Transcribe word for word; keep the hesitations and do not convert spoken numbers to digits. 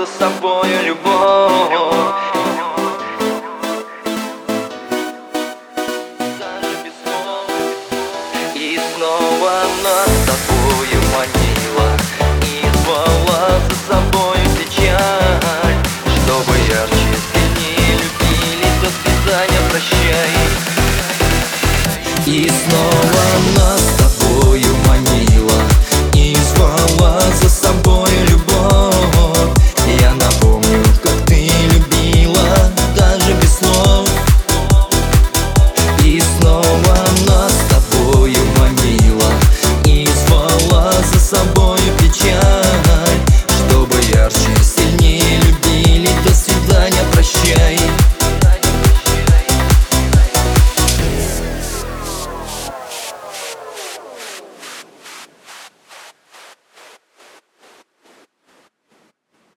собою любовь. И снова нас с тобою манила и звала за собою печаль. Чтобы ярче, сильнее любили, до свидания, прощай. И снова нас с тобою манила и звала за собою любовь. Я напомню, как ты любила, даже без слов. И снова нас с тобою манила и звала за собою печаль.